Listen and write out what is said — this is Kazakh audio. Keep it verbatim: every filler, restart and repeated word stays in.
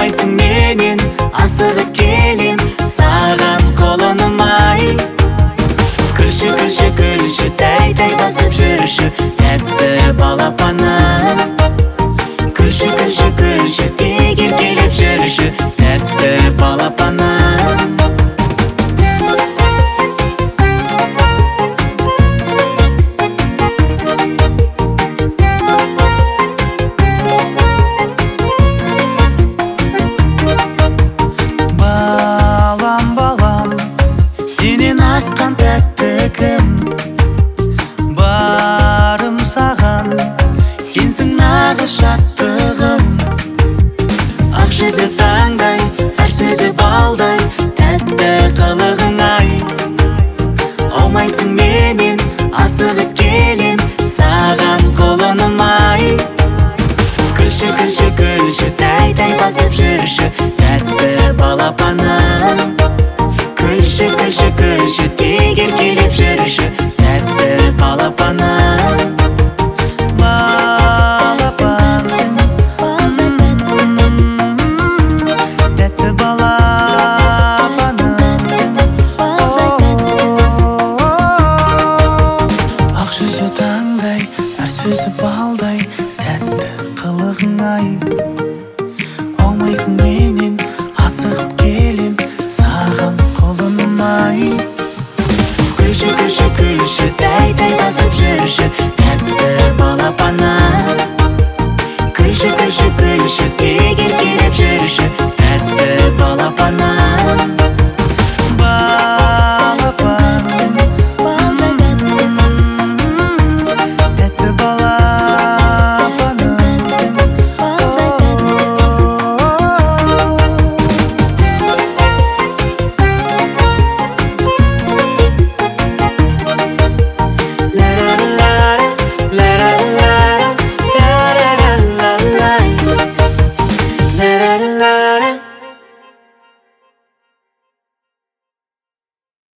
Алмайсың менен асығып келем саған қолыным ай. Күлші, күлші, күлші, тәй-тәй басып жүрші тәтті балапаным. Күлші, күлші, күлші, тегер келіп жүрші тәтті балапаным. Балам, балам, сенен асқан тәтті кім? Барым саған, сенсің нағыз шаттығым. Ақ жүзі таңдай, әр сөзі балдай, тәтті қылығың ай. Аумайсың менен асығып келем саған қолыным ай. Күлші, күлші, күлші, тәй-тәй басып жүрші тәтті балапаным. Күлші, күлші, күлші, тегер келіп жүрші тәтті балапаным. Балапан, тәтті балапаным. Ақ жүзі таңдай, әр сөзі балдай, тәтті қылығың ай. Аумайсың менен асығып келем саған қолыным ай. Күлші, күлші, күлші,